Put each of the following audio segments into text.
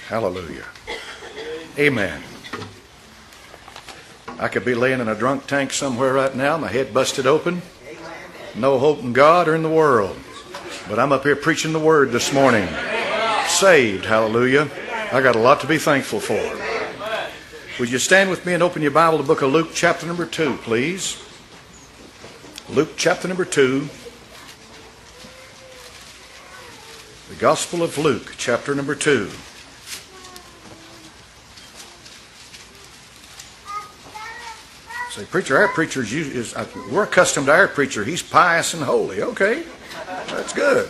Hallelujah. Amen. I could be laying in a drunk tank somewhere right now, my head busted open. No hope in God or in the world. But I'm up here preaching the Word this morning. Saved, hallelujah. I got a lot to be thankful for. Would you stand with me and open your Bible to the book of Luke chapter number 2, please? Luke chapter number 2. The Gospel of Luke chapter number 2. Say, preacher, our preacher we're accustomed to our preacher. He's pious and holy. Okay, that's good.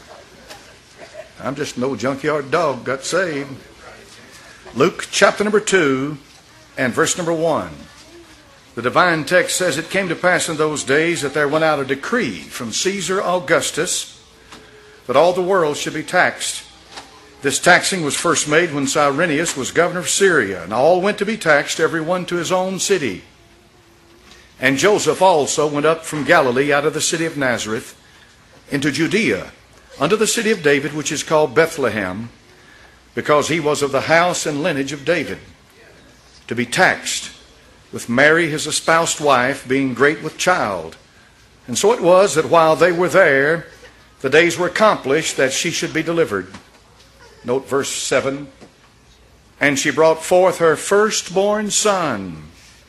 I'm just an old junkyard dog, got saved. Luke chapter number 2 and verse number 1. The divine text says, "It came to pass in those days that there went out a decree from Caesar Augustus that all the world should be taxed. This taxing was first made when Cyrenius was governor of Syria, and all went to be taxed, every one to his own city. And Joseph also went up from Galilee out of the city of Nazareth into Judea, unto the city of David, which is called Bethlehem, because he was of the house and lineage of David, to be taxed with Mary his espoused wife, being great with child. And so it was that while they were there, the days were accomplished that she should be delivered." Note verse 7. "And she brought forth her firstborn son,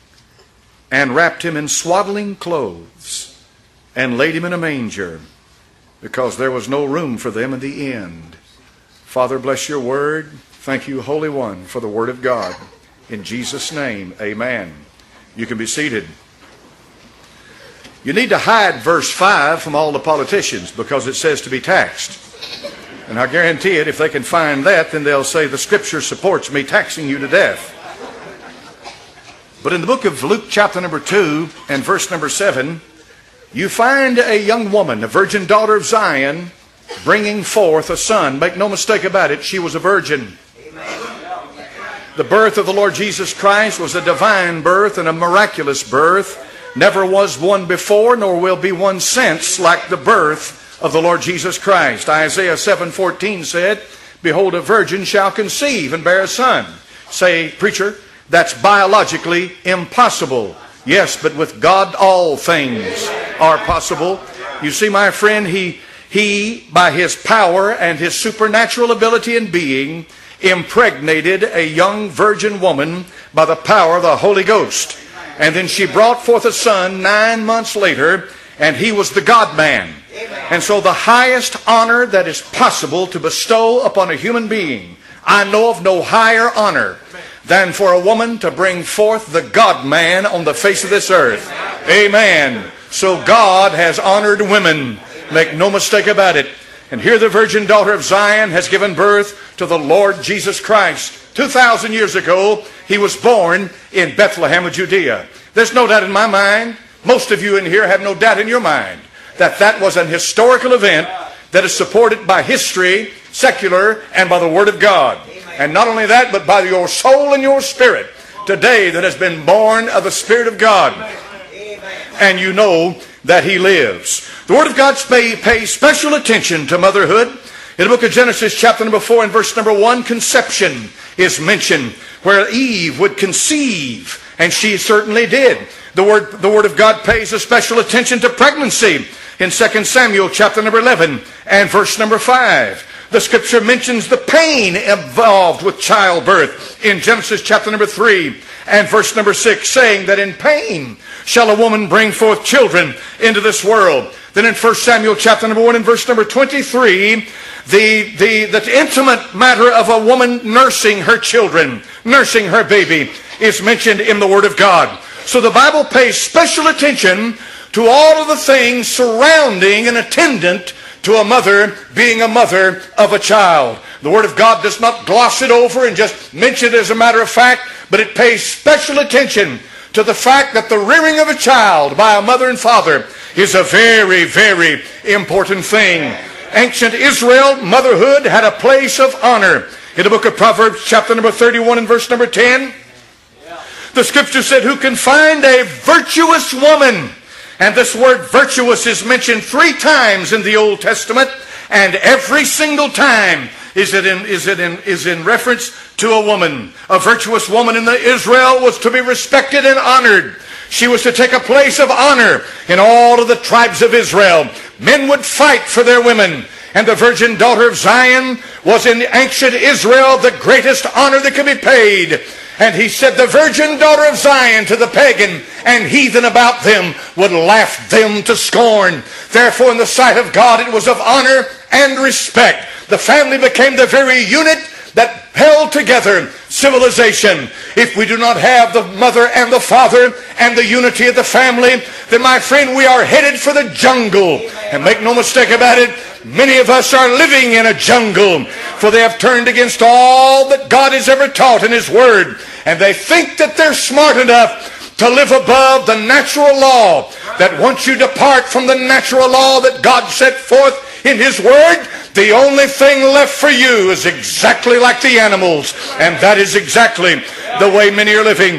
and wrapped him in swaddling clothes, and laid him in a manger, because there was no room for them in the inn." Father, bless your word. Thank you, Holy One, for the word of God. In Jesus' name, amen. You can be seated. You need to hide verse 5 from all the politicians because it says to be taxed. And I guarantee it, if they can find that, then they'll say the Scripture supports me taxing you to death. But in the book of Luke chapter number 2 and verse number 7, you find a young woman, a virgin daughter of Zion, bringing forth a son. Make no mistake about it, she was a virgin. The birth of the Lord Jesus Christ was a divine birth and a miraculous birth. Never was one before, nor will be one since, like the birth of the Lord Jesus Christ. Isaiah 7:14 said, "Behold, a virgin shall conceive and bear a son." Say, preacher, that's biologically impossible. Yes, but with God all things are possible. You see, my friend, he by his power and his supernatural ability and being, impregnated a young virgin woman by the power of the Holy Ghost. And then she brought forth a son 9 months later, and he was the God-man. And so the highest honor that is possible to bestow upon a human being, I know of no higher honor than for a woman to bring forth the God-man on the face of this earth. Amen. So God has honored women. Make no mistake about it. And here the virgin daughter of Zion has given birth to the Lord Jesus Christ. 2,000 years ago, he was born in Bethlehem of Judea. There's no doubt in my mind, most of you in here have no doubt in your mind, that that was an historical event that is supported by history, secular, and by the Word of God. And not only that, but by your soul and your spirit today that has been born of the Spirit of God. And you know that He lives. The Word of God pays special attention to motherhood. In the book of Genesis chapter number 4 and verse number 1, conception is mentioned, where Eve would conceive, and she certainly did. The Word of God pays a special attention to pregnancy in 2 Samuel chapter number 11 and verse number 5. The Scripture mentions the pain involved with childbirth in Genesis chapter number 3 and verse number 6, saying that in pain shall a woman bring forth children into this world. Then in 1 Samuel chapter number 1 and verse number 23, the intimate matter of a woman nursing her children, nursing her baby, is mentioned in the Word of God. So the Bible pays special attention to all of the things surrounding and attendant to a mother being a mother of a child. The Word of God does not gloss it over and just mention it as a matter of fact, but it pays special attention to the fact that the rearing of a child by a mother and father is a very, very important thing. Ancient Israel, motherhood had a place of honor. In the book of Proverbs chapter number 31 and verse number 10, the Scripture said, "Who can find a virtuous woman?" And this word virtuous is mentioned 3 times in the Old Testament, and every single time is in reference to a woman. A virtuous woman in Israel was to be respected and honored. She was to take a place of honor in all of the tribes of Israel. Men would fight for their women. And the virgin daughter of Zion was in ancient Israel the greatest honor that could be paid. And he said the virgin daughter of Zion to the pagan and heathen about them would laugh them to scorn. Therefore, in the sight of God, it was of honor and respect. The family became the very unit that held together civilization. If we do not have the mother and the father and the unity of the family, then my friend, we are headed for the jungle. And make no mistake about it, many of us are living in a jungle, for they have turned against all that God has ever taught in His Word. And they think that they're smart enough to live above the natural law, that once you depart from the natural law that God set forth in His Word, the only thing left for you is exactly like the animals. And that is exactly the way many are living.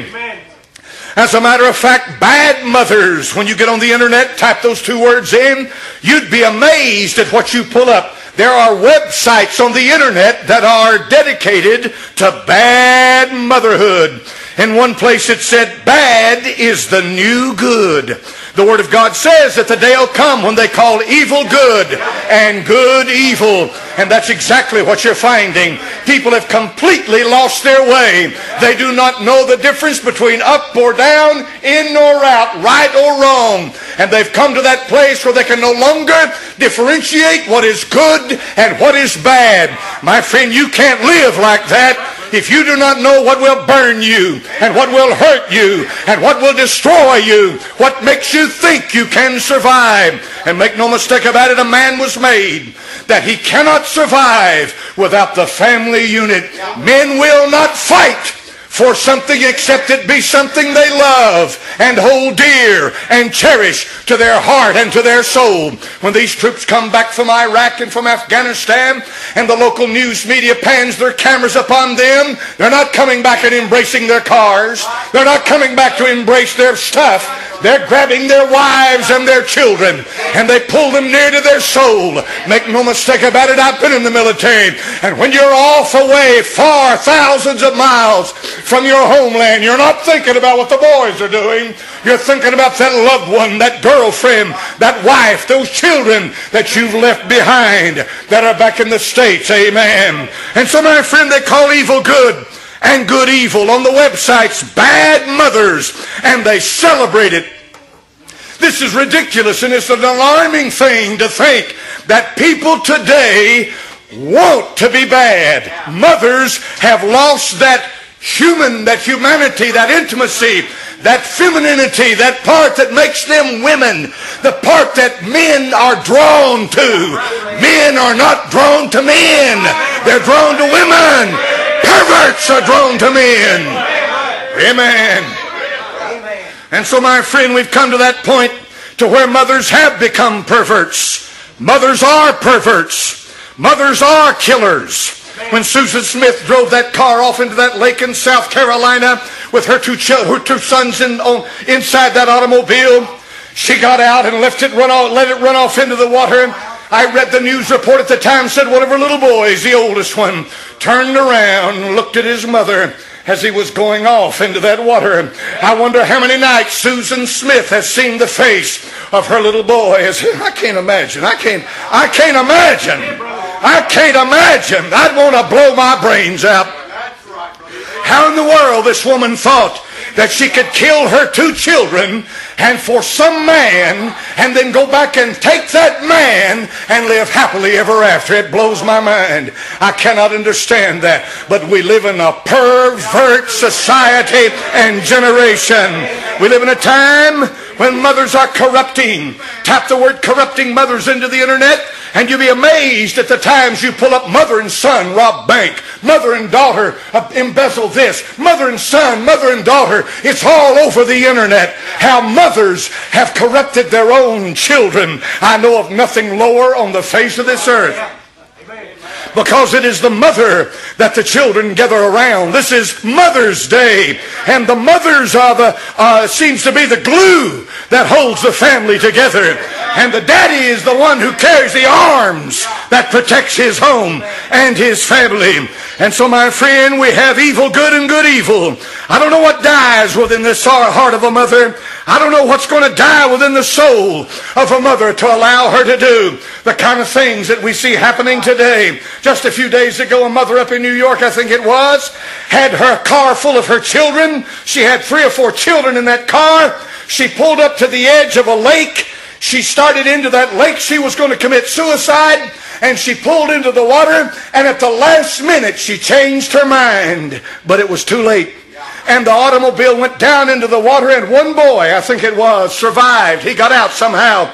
As a matter of fact, bad mothers, when you get on the internet, type those two words in, you'd be amazed at what you pull up. There are websites on the internet that are dedicated to bad motherhood. In one place it said, bad is the new good. The Word of God says that the day will come when they call evil good and good evil. And that's exactly what you're finding. People have completely lost their way. They do not know the difference between up or down, in or out, right or wrong. And they've come to that place where they can no longer differentiate what is good and what is bad. My friend, you can't live like that if you do not know what will burn you and what will hurt you and what will destroy you, what makes you think you can survive. And make no mistake about it, a man was made that he cannot survive without the family unit. Men will not fight for something except it be something they love and hold dear and cherish to their heart and to their soul. When these troops come back from Iraq and from Afghanistan and the local news media pans their cameras upon them, they're not coming back and embracing their cars. They're not coming back to embrace their stuff. They're grabbing their wives and their children and they pull them near to their soul. Make no mistake about it, I've been in the military, and when you're off away far, thousands of miles from your homeland, you're not thinking about what the boys are doing. You're thinking about that loved one, that girlfriend, that wife, those children that you've left behind that are back in the States. Amen. And so, my friend, they call evil good and good evil on the websites, bad mothers, and they celebrate it. This is ridiculous, and it's an alarming thing to think that people today want to be bad. Mothers have lost that humanity, that intimacy, that femininity, that part that makes them women, the part that men are drawn to. Men are not drawn to men. They're drawn to women. Perverts are drawn to men. Amen. And so, my friend, we've come to that point to where mothers have become perverts. Mothers are perverts. Mothers are killers. When Susan Smith drove that car off into that lake in South Carolina with her two sons inside that automobile, she got out and let it run off into the water. I read the news report at the time, said one of her little boys, the oldest one, turned around and looked at his mother as he was going off into that water. I wonder how many nights Susan Smith has seen the face of her little boy. I can't imagine. I can't imagine. I can't imagine. I'd want to blow my brains out. How in the world this woman thought that she could kill her two children and for some man and then go back and take that man and live happily ever after. It blows my mind. I cannot understand that. But we live in a pervert society and generation. We live in a time when mothers are corrupting. Tap the word corrupting mothers into the internet and you'll be amazed at the times you pull up mother and son rob bank, mother and daughter embezzle this, mother and son, mother and daughter. It's all over the internet. How mothers have corrupted their own children. I know of nothing lower on the face of this earth. because it is the mother that the children gather around. This is Mother's Day, and the mothers are seems to be the glue that holds the family together. And the daddy is the one who carries the arms that protects his home and his family. And so, my friend, we have evil good and good evil. I don't know what dies within the heart of a mother. I don't know what's going to die within the soul of a mother to allow her to do the kind of things that we see happening today. Just a few days ago, a mother up in New York, I think it was, had her car full of her children. She had 3 or 4 children in that car. She pulled up to the edge of a lake. She started into that lake. She was going to commit suicide, and she pulled into the water, and at the last minute she changed her mind, but it was too late. And the automobile went down into the water, and one boy, I think it was, survived. He got out somehow.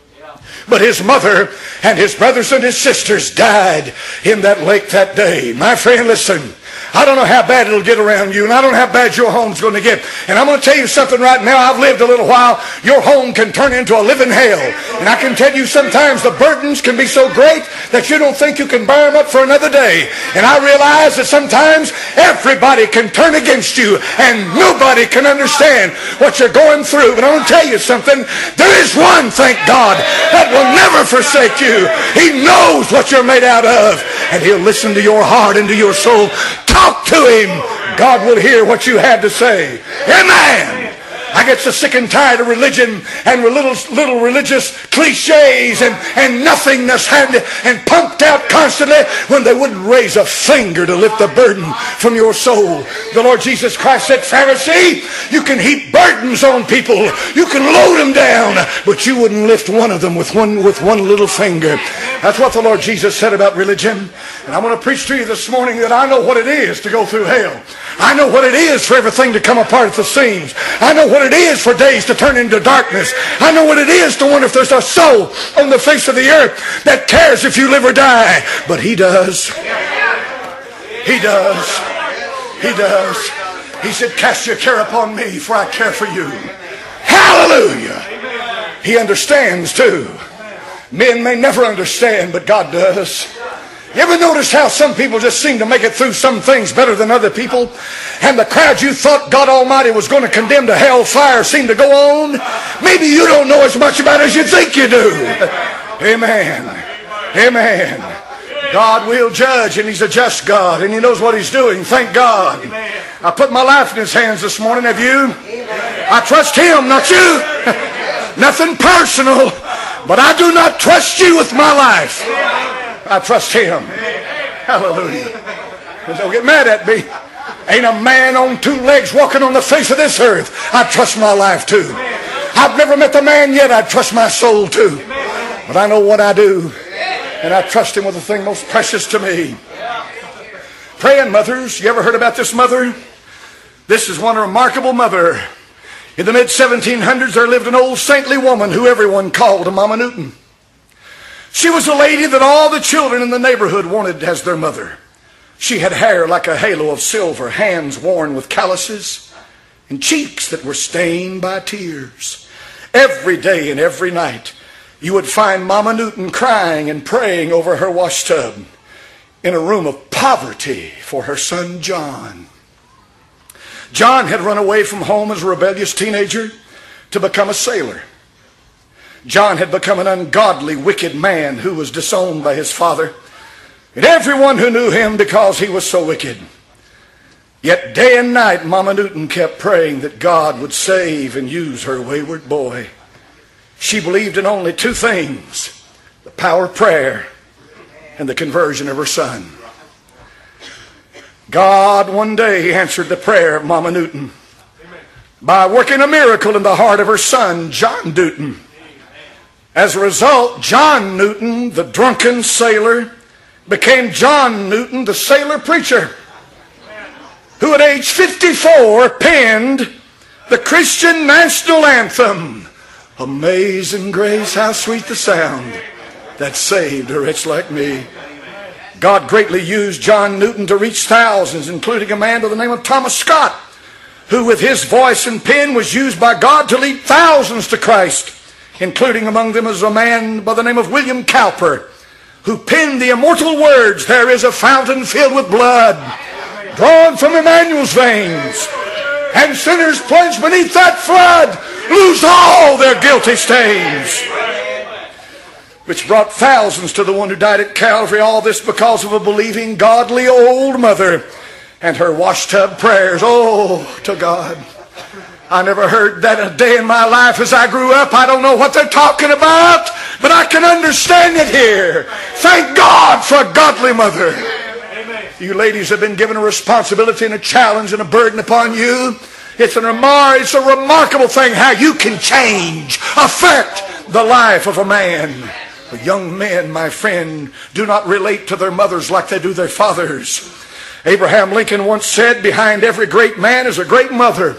But his mother and his brothers and his sisters died in that lake that day. My friend, listen. I don't know how bad it'll get around you, and I don't know how bad your home's going to get. And I'm going to tell you something right now. I've lived a little while. Your home can turn into a living hell. And I can tell you sometimes the burdens can be so great that you don't think you can bear them up for another day. And I realize that sometimes everybody can turn against you, and nobody can understand what you're going through. But I'm going to tell you something. There is one, thank God, that will never forsake you. He knows what you're made out of, and He'll listen to your heart and to your soul. Talk to Him. God will hear what you have to say. Amen. I get so sick and tired of religion and little religious cliches and nothingness and pumped out constantly when they wouldn't raise a finger to lift the burden from your soul. The Lord Jesus Christ said, Pharisee, you can heap burdens on people. You can load them down, but you wouldn't lift one of them with one little finger. That's what the Lord Jesus said about religion. And I'm going to preach to you this morning that I know what it is to go through hell. I know what it is for everything to come apart at the seams. I know what it is for days to turn into darkness. I know what it is to wonder if there's a soul on the face of the earth that cares if you live or die. But He does. He does. He does. He said, cast your care upon me, for I care for you. Hallelujah. He understands too. Men may never understand, but God does. You ever notice how some people just seem to make it through some things better than other people? And the crowd you thought God Almighty was going to condemn to hell fire seem to go on? Maybe you don't know as much about it as you think you do. Amen. Amen. God will judge, and He's a just God, and He knows what He's doing. Thank God. I put my life in His hands this morning. Have you? I trust Him, not you. Nothing personal, but I do not trust you with my life. I trust Him. Hallelujah. Don't get mad at me. Ain't a man on 2 legs walking on the face of this earth. I trust my life too. I've never met the man yet. I trust my soul too. But I know what I do, and I trust Him with the thing most precious to me. Praying mothers. You ever heard about this mother? This is one remarkable mother. In the mid-1700s, there lived an old saintly woman who everyone called Mama Newton. She was a lady that all the children in the neighborhood wanted as their mother. She had hair like a halo of silver, hands worn with calluses, and cheeks that were stained by tears. Every day and every night, you would find Mama Newton crying and praying over her washtub in a room of poverty for her son John. John had run away from home as a rebellious teenager to become a sailor. John had become an ungodly, wicked man who was disowned by his father and everyone who knew him because he was so wicked. Yet day and night, Mama Newton kept praying that God would save and use her wayward boy. She believed in only 2 things: the power of prayer and the conversion of her son. God one day answered the prayer of Mama Newton by working a miracle in the heart of her son, John Newton. As a result, John Newton, the drunken sailor, became John Newton, the sailor preacher, who at age 54 penned the Christian national anthem, Amazing Grace, how sweet the sound that saved a wretch like me. God greatly used John Newton to reach thousands, including a man by the name of Thomas Scott, who with his voice and pen was used by God to lead thousands to Christ, including among them is a man by the name of William Cowper, who penned the immortal words, "There is a fountain filled with blood, drawn from Emmanuel's veins, and sinners plunged beneath that flood lose all their guilty stains," which brought thousands to the one who died at Calvary. All this because of a believing, godly old mother and her washtub prayers. Oh, to God. I never heard that a day in my life as I grew up. I don't know what they're talking about, but I can understand it here. Thank God for a godly mother. You ladies have been given a responsibility and a challenge and a burden upon you. It's a remarkable thing how you can change, affect the life of a man. But young men, my friend, do not relate to their mothers like they do their fathers. Abraham Lincoln once said, "Behind every great man is a great mother."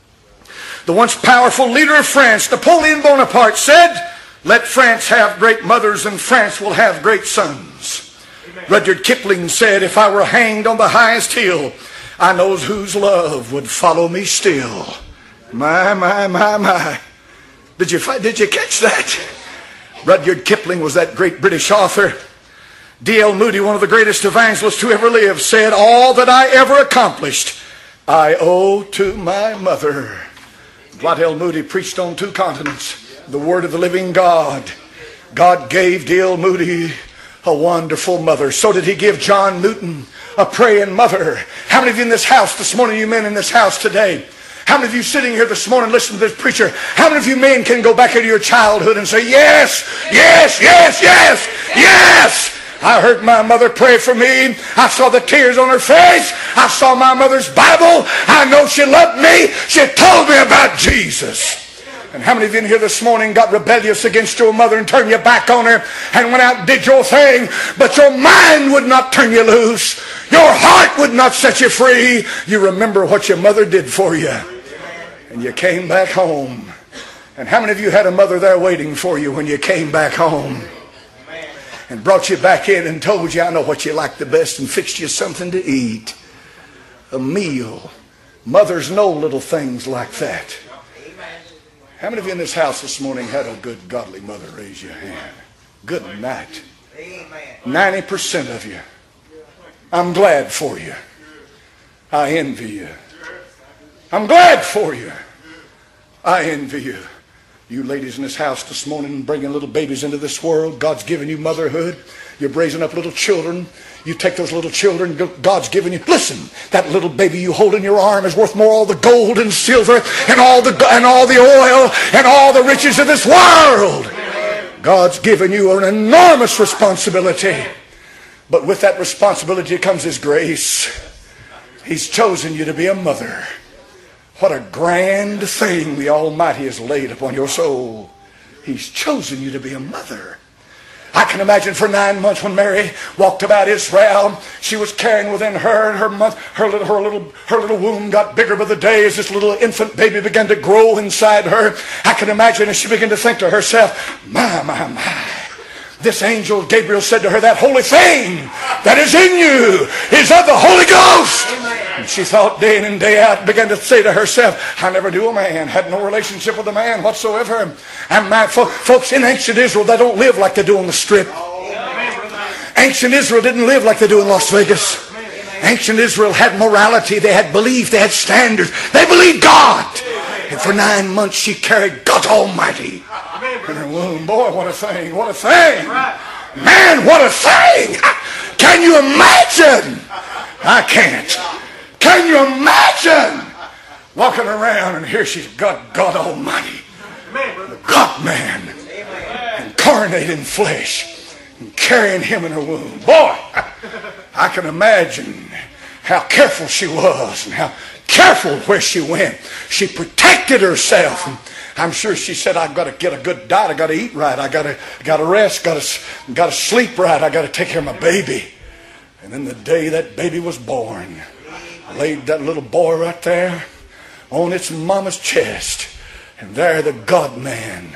The once powerful leader of France, Napoleon Bonaparte, said, "Let France have great mothers and France will have great sons." Rudyard Kipling said, "If I were hanged on the highest hill, I knows whose love would follow me still." My, my, my, my. Did you catch that? Rudyard Kipling was that great British author. D.L. Moody, one of the greatest evangelists who ever lived, said, "All that I ever accomplished, I owe to my mother." Dwight L. Moody preached on 2 continents, the Word of the living God. God gave D.L. Moody a wonderful mother. So did He give John Newton a praying mother. How many of you in this house this morning, you men in this house today, how many of you sitting here this morning listening to this preacher, how many of you men can go back into your childhood and say, "Yes, yes, yes, yes, yes, I heard my mother pray for me. I saw the tears on her face. I saw my mother's Bible. I know she loved me. She told me about Jesus." And how many of you in here this morning got rebellious against your mother and turned your back on her and went out and did your thing, but your mind would not turn you loose. Your heart would not set you free. You remember what your mother did for you. And you came back home. And how many of you had a mother there waiting for you when you came back home? And brought you back in and told you, "I know what you like the best," and fixed you something to eat. A meal. Mothers know little things like that. How many of you in this house this morning had a good godly mother? Raise your hand. Good night. 90% of you. I'm glad for you. I envy you. I'm glad for you. I envy you. You ladies in this house this morning bringing little babies into this world. God's given you motherhood. You're raising up little children. You take those little children God's given you. Listen, that little baby you hold in your arm is worth more all the gold and silver and all the oil and all the riches of this world. God's given you an enormous responsibility. But with that responsibility comes His grace. He's chosen you to be a mother. What a grand thing the Almighty has laid upon your soul. He's chosen you to be a mother. I can imagine for 9 months when Mary walked about Israel, she was carrying within her, and her little womb got bigger by the day as this little infant baby began to grow inside her. I can imagine as she began to think to herself, "My, my, my. This angel Gabriel said to her, that holy thing that is in you is of the Holy Ghost." And she thought day in and day out, began to say to herself, "I never knew a man, had no relationship with a man whatsoever." And my folks, in ancient Israel, they don't live like they do on the Strip. Ancient Israel didn't live like they do in Las Vegas. Ancient Israel had morality, they had belief, they had standards. They believed God. And for 9 months she carried God Almighty in her womb. Boy, what a thing, what a thing. Man, what a thing. Can you imagine? I can't. Can you imagine walking around and here she's got God Almighty, the God man, incarnate in flesh, and carrying Him in her womb. Boy, I can imagine how careful she was and how careful where she went. She protected herself. And I'm sure she said, "I've got to get a good diet. I got to eat right. I got to rest. Got to sleep right. I got to take care of my baby." And then the day that baby was born, laid that little boy right there on its mama's chest, and there the God-man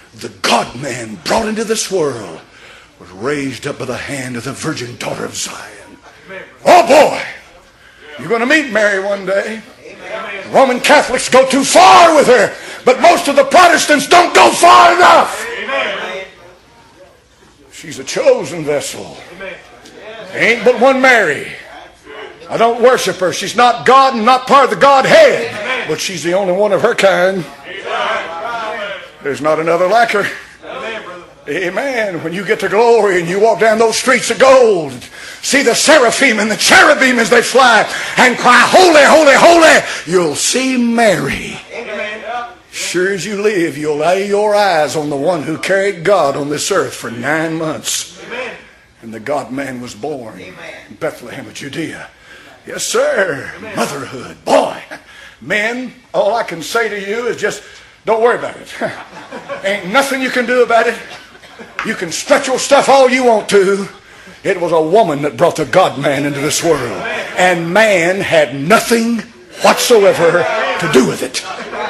brought into this world, was raised up by the hand of the virgin daughter of Zion. Oh boy, you're going to meet Mary one day. Roman Catholics go too far with her, but most of the Protestants don't go far enough. She's a chosen vessel. Ain't but one Mary. I don't worship her. She's not God and not part of the Godhead. But she's the only one of her kind. There's not another like her. Amen. When you get to glory and you walk down those streets of gold, see the seraphim and the cherubim as they fly and cry, holy, holy, holy, you'll see Mary. Sure as you live, you'll lay your eyes on the one who carried God on this earth for 9 months. And the God-man was born in Bethlehem of Judea. Yes, sir. Motherhood. Boy, men, all I can say to you is just don't worry about it. Ain't nothing you can do about it. You can stretch your stuff all you want to. It was a woman that brought the God-man into this world. And man had nothing whatsoever to do with it.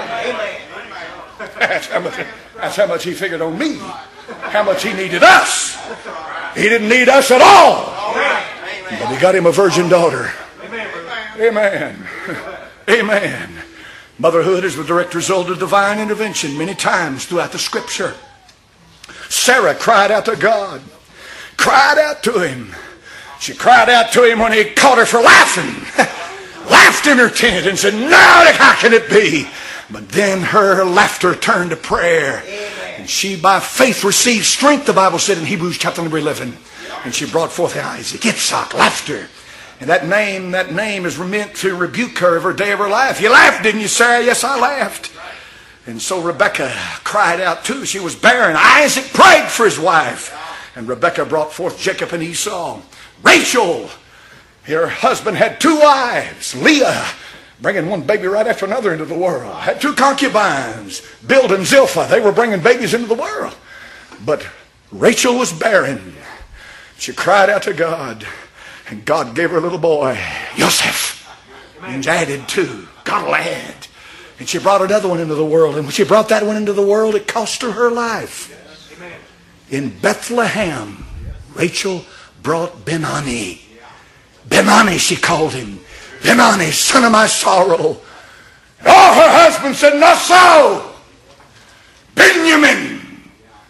That's how much he figured on me. How much he needed us. He didn't need us at all. But he got him a virgin daughter. Amen. Amen. Motherhood is the direct result of divine intervention many times throughout the Scripture. Sarah cried out to God. Cried out to him. She cried out to him when he caught her for laughing. Laughed in her tent and said, "Now, how can it be?" But then her laughter turned to prayer. And she by faith received strength, the Bible said in Hebrews chapter number 11. And she brought forth Isaac, Yitzhak, laughter. And that name is meant to rebuke her every day of her life. You laughed, didn't you, Sarah? Yes, I laughed. And so Rebekah cried out too. She was barren. Isaac prayed for his wife. And Rebekah brought forth Jacob and Esau. Rachel, her husband had 2 wives. Leah, bringing one baby right after another into the world. Had 2 concubines, Bilhah and Zilpah. They were bringing babies into the world. But Rachel was barren. She cried out to God. And God gave her a little boy, Joseph. And added 2. God will add. And she brought another one into the world. And when she brought that one into the world, it cost her life. In Bethlehem, Rachel brought Ben-Ani. Ben-Ani, she called him. Ben-Ani, son of my sorrow. And all her husband said, not so. Benjamin,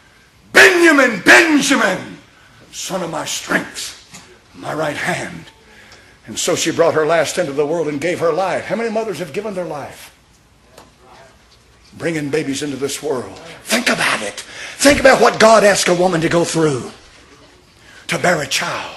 son of my strength, my right hand. And so she brought her last into the world and gave her life. How many mothers have given their life? Bringing babies into this world. Think about it. Think about what God asked a woman to go through to bear a child.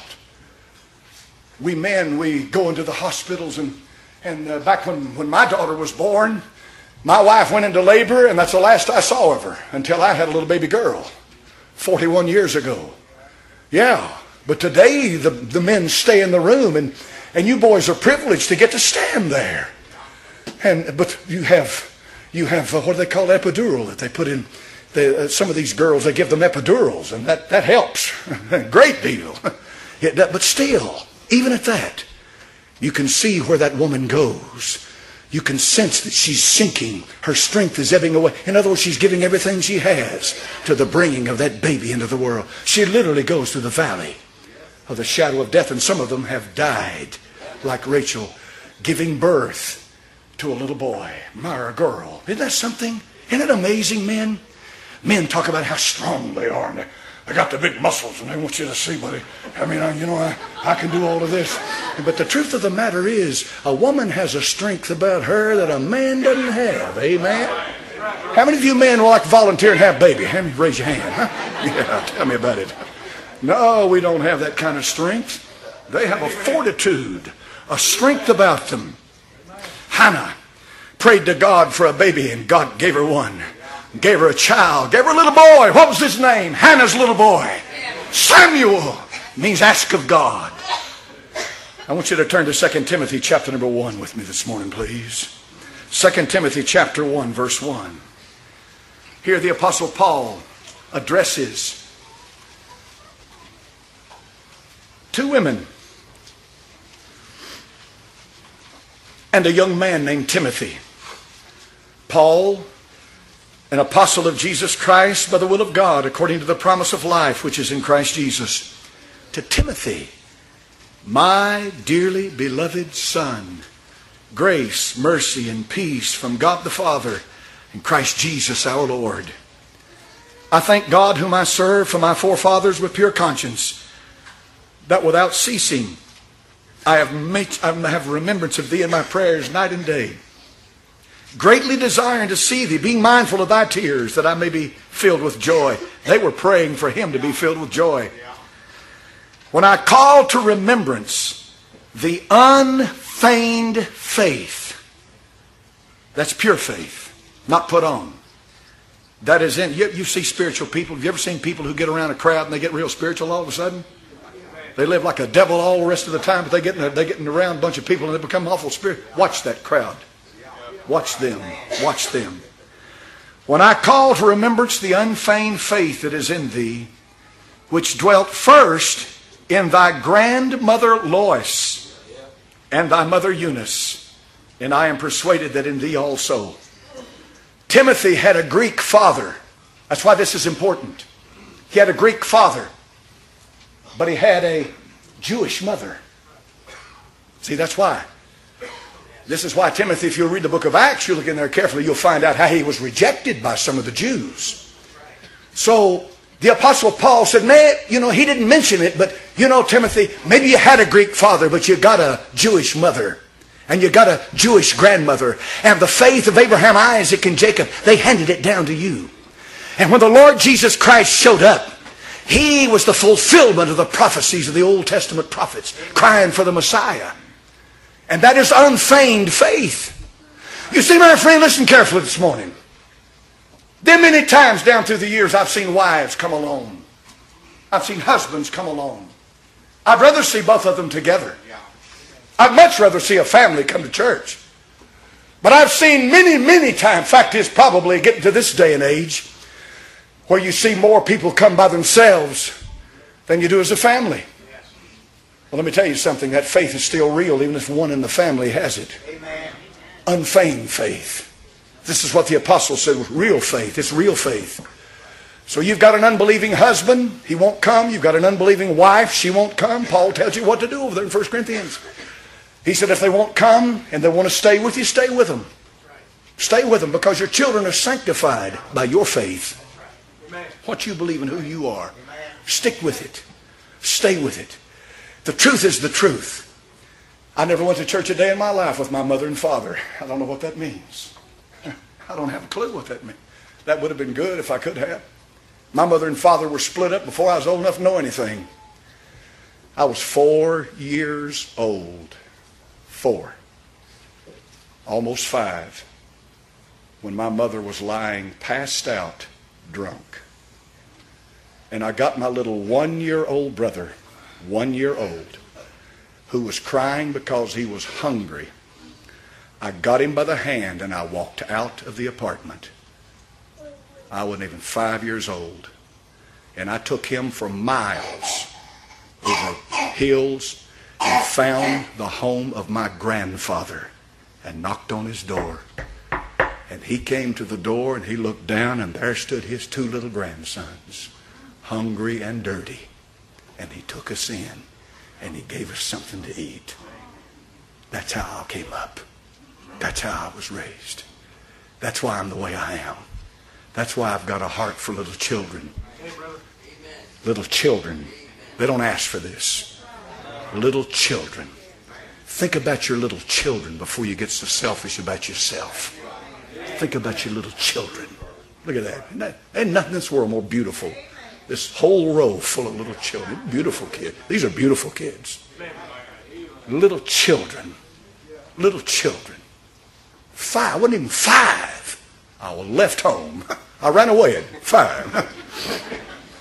We men, we go into the hospitals and back when my daughter was born, my wife went into labor and that's the last I saw of her until I had a little baby girl 41 years ago. Yeah, but today the men stay in the room and you boys are privileged to get to stand there. But you have what do they call epidural that they put in. Some of these girls, they give them epidurals, and that helps a great deal. But still, even at that, you can see where that woman goes. You can sense that she's sinking. Her strength is ebbing away. In other words, she's giving everything she has to the bringing of that baby into the world. She literally goes through the valley of the shadow of death, and some of them have died, like Rachel, giving birth to a little boy, or a girl. Isn't that something? Isn't it amazing, men? Men talk about how strong they are, and they got the big muscles, and they want you to see, buddy. I mean, I can do all of this. But the truth of the matter is, a woman has a strength about her that a man doesn't have. Amen? How many of you men will like to volunteer and have a baby? Raise your hand. Huh? Yeah, tell me about it. No, we don't have that kind of strength. They have a fortitude, a strength about them. Hannah prayed to God for a baby, and God gave her one. Gave her a child. Gave her a little boy. What was his name? Hannah's little boy. Samuel means ask of God. I want you to turn to 2 Timothy chapter number 1 with me this morning, please. 2 Timothy chapter 1, verse 1. Here the Apostle Paul addresses 2 women and a young man named Timothy. Paul, an apostle of Jesus Christ by the will of God, according to the promise of life which is in Christ Jesus. To Timothy, my dearly beloved son, grace, mercy, and peace from God the Father and Christ Jesus our Lord. I thank God whom I serve from my forefathers with pure conscience, that without ceasing I have remembrance of thee in my prayers night and day, greatly desiring to see thee, being mindful of thy tears, that I may be filled with joy. They were praying for him to be filled with joy. When I call to remembrance the unfeigned faith, that's pure faith, not put on. That is in, you see spiritual people. Have you ever seen people who get around a crowd and they get real spiritual all of a sudden? They live like a devil all the rest of the time, but they get around a bunch of people and they become awful spiritual. Watch that crowd. Watch them. Watch them. When I call to remembrance the unfeigned faith that is in thee, which dwelt first in thy grandmother Lois and thy mother Eunice, and I am persuaded that in thee also. Timothy had a Greek father. That's why this is important. He had a Greek father, but he had a Jewish mother. See, that's why. This is why Timothy, if you'll read the book of Acts, you look in there carefully, you'll find out how he was rejected by some of the Jews. So the Apostle Paul said, man, he didn't mention it, but Timothy, maybe you had a Greek father, but you got a Jewish mother. And you got a Jewish grandmother. And the faith of Abraham, Isaac, and Jacob, they handed it down to you. And when the Lord Jesus Christ showed up, he was the fulfillment of the prophecies of the Old Testament prophets, crying for the Messiah. And that is unfeigned faith. You see, my friend, listen carefully this morning. There are many times down through the years I've seen wives come along. I've seen husbands come along. I'd rather see both of them together. I'd much rather see a family come to church. But I've seen many, many times, in fact, it's probably getting to this day and age, where you see more people come by themselves than you do as a family. Well, let me tell you something. That faith is still real, even if one in the family has it. Amen. Unfeigned faith. This is what the apostle said, real faith. It's real faith. So you've got an unbelieving husband, he won't come. You've got an unbelieving wife, she won't come. Paul tells you what to do over there in 1 Corinthians. He said if they won't come and they want to stay with you, stay with them. Stay with them, because your children are sanctified by your faith. What you believe and who you are. Stick with it. Stay with it. The truth is the truth. I never went to church a day in my life with my mother and father. I don't know what that means. I don't have a clue what that means. That would have been good if I could have. My mother and father were split up before I was old enough to know anything. I was 4 years old. 4. Almost 5. When my mother was lying passed out, drunk. And I got my little 1-year-old brother, 1 year old, who was crying because he was hungry. I got him by the hand and I walked out of the apartment. I wasn't even 5 years old. And I took him for miles over hills and found the home of my grandfather and knocked on his door. And he came to the door and he looked down, and there stood his 2 little grandsons, hungry and dirty. And he took us in and he gave us something to eat. That's how I came up. That's how I was raised. That's why I'm the way I am. That's why I've got a heart for little children. Little children. They don't ask for this. Little children. Think about your little children before you get so selfish about yourself. Think about your little children. Look at that. Ain't nothing in this world more beautiful. This whole row full of little children. Beautiful kids. These are beautiful kids. Little children. Little children. 5. I wasn't even 5. I was left home. I ran away at 5.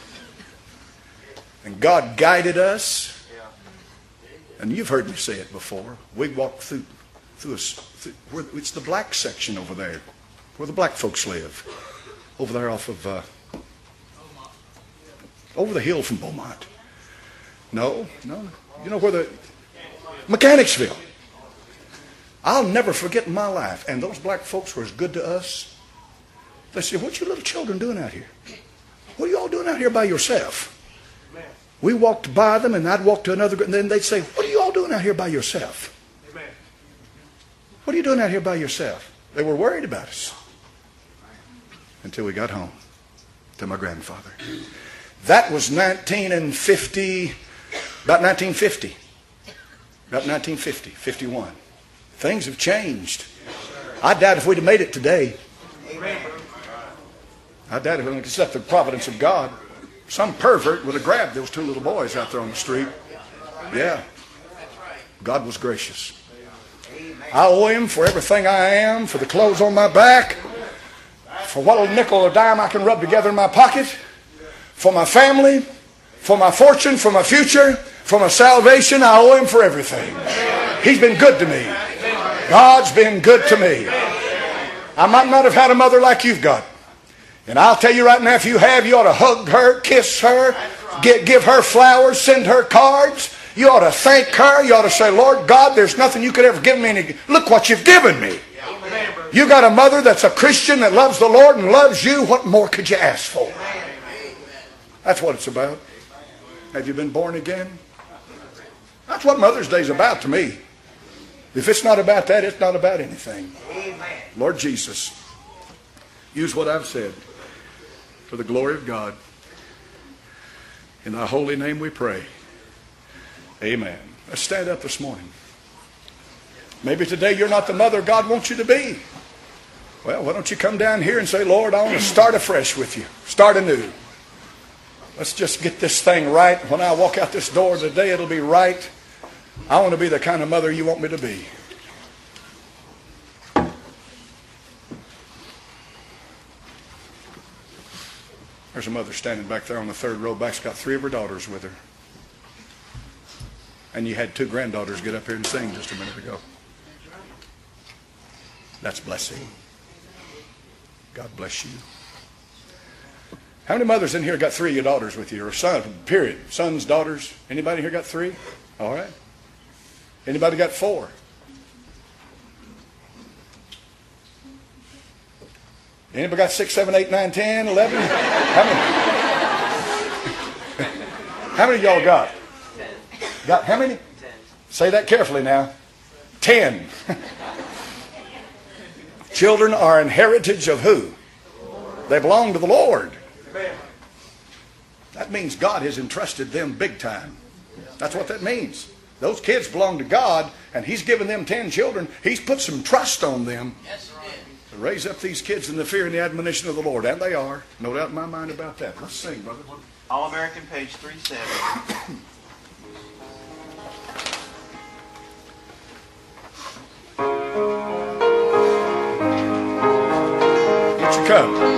And God guided us. And you've heard me say it before. We walked through where it's the black section over there, where the black folks live. Over there off of, over the hill from Beaumont. No. You know where the, Mechanicsville. I'll never forget in my life. And those black folks were as good to us. They said, what you little children doing out here? What are you all doing out here by yourself? We walked by them, and I'd walk to another, and then they'd say, what are you all doing out here by yourself? Amen. What are you doing out here by yourself? They were worried about us until we got home. to my grandfather. That was 1950, about 1950. About 1950, 51. Things have changed. I doubt if we'd have made it today. I doubt if, except the providence of God, some pervert would have grabbed those two little boys out there on the street. Yeah. God was gracious. I owe Him for everything I am, for the clothes on my back, for what little nickel or dime I can rub together in my pocket, for my family, for my fortune, for my future, for my salvation. I owe Him for everything. He's been good to me. God's been good to me. I might not have had a mother like you've got. And I'll tell you right now, if you have, you ought to hug her, kiss her, give her flowers, send her cards. You ought to thank her. You ought to say, Lord God, there's nothing you could ever give me. Look what you've given me. You got a mother that's a Christian that loves the Lord and loves you. What more could you ask for? That's what it's about. Have you been born again? That's what Mother's Day is about to me. If it's not about that, it's not about anything. Lord Jesus, use what I've said for the glory of God. In thy holy name we pray. Amen. Let's stand up this morning. Maybe today you're not the mother God wants you to be. Well, why don't you come down here and say, Lord, I want to start afresh with you. Start anew. Let's just get this thing right. When I walk out this door today, it'll be right. I want to be the kind of mother you want me to be. There's a mother standing back there on the third row back. She's got 3 of her daughters with her. And you had 2 granddaughters get up here and sing just a minute ago. That's blessing. God bless you. How many mothers in here got 3 of your daughters with you? Or son, period. Sons, daughters. Anybody here got 3? All right. Anybody got 4? Anybody got 6, 7, 8, 9, 10, 11? How many of y'all got? Got how many? 10. Say that carefully now. 10. Children are an heritage of who? They belong to the Lord. That means God has entrusted them big time. That's what that means. Those kids belong to God, and He's given them 10 children. He's put some trust on them to raise up these kids in the fear and the admonition of the Lord. And they are. No doubt in my mind about that. Let's sing, brother. All-American, page 370. Get your cup.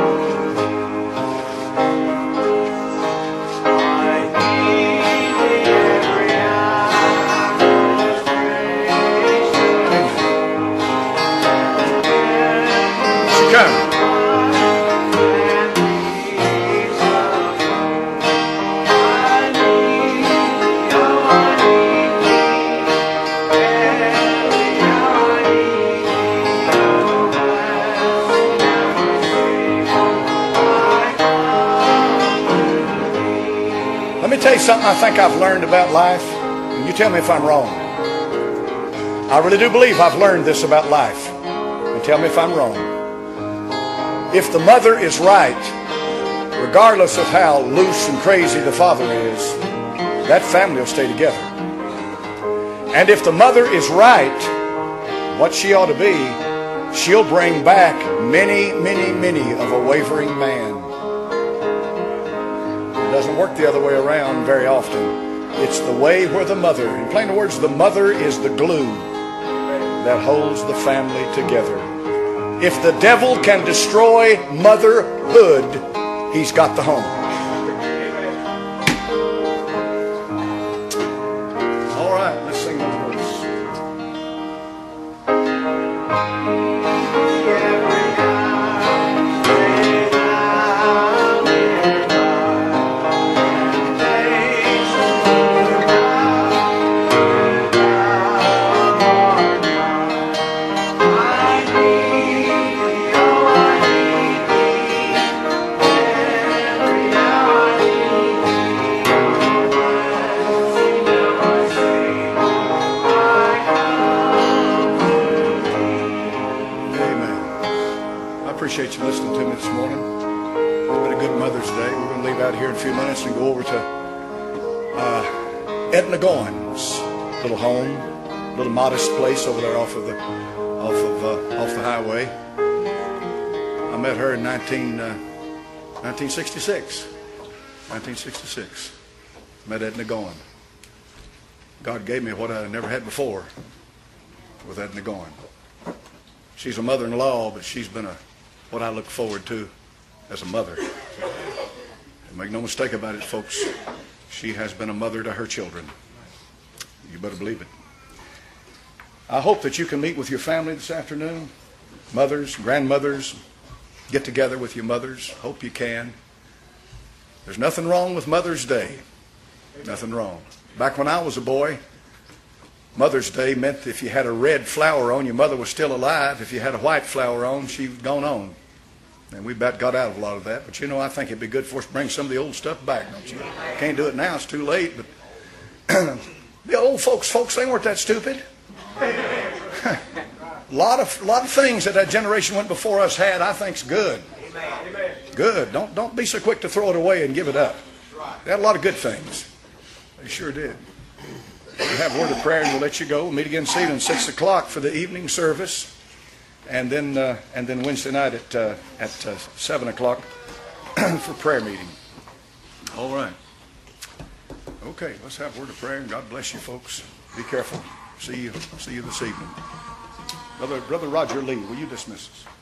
Tell you something I think I've learned about life, and you tell me if I'm wrong. I really do believe I've learned this about life, and tell me if I'm wrong. If the mother is right, regardless of how loose and crazy the father is, that family will stay together. And if the mother is right, what she ought to be, she'll bring back many, many, many of a wavering man. It doesn't work the other way around very often. It's the way where the mother, in plain words, the mother is the glue that holds the family together. If the devil can destroy motherhood, he's got the home. All right, let's sing that verse. Appreciate you listening to me this morning. It's been a good Mother's Day. We're going to leave out here in a few minutes and go over to Edna Goins' little home, little modest place over there off the highway. I met her in 1966. 1966. Met Edna Goin. God gave me what I never had before with Edna Goin. She's a mother-in-law, but she's been what I look forward to as a mother. And make no mistake about it, folks, she has been a mother to her children. You better believe it. I hope that you can meet with your family this afternoon. Mothers, grandmothers, get together with your mothers. Hope you can. There's nothing wrong with Mother's Day. Nothing wrong. Back when I was a boy, Mother's Day meant if you had a red flower on, your mother was still alive. If you had a white flower on, she was gone on. And we about got out of a lot of that. But I think it'd be good for us to bring some of the old stuff back, don't you? Can't do it now, it's too late. But the old folks, they weren't that stupid. A lot of things that generation went before us had, I think's good. Good. Don't be so quick to throw it away and give it up. They had a lot of good things. They sure did. We'll have a word of prayer and we'll let you go. We'll meet again this evening at 6 o'clock for the evening service, and then Wednesday night at 7 o'clock for prayer meeting. All right. Okay, let's have a word of prayer, and God bless you, folks. Be careful. See you this evening. Brother Roger Lee, will you dismiss us?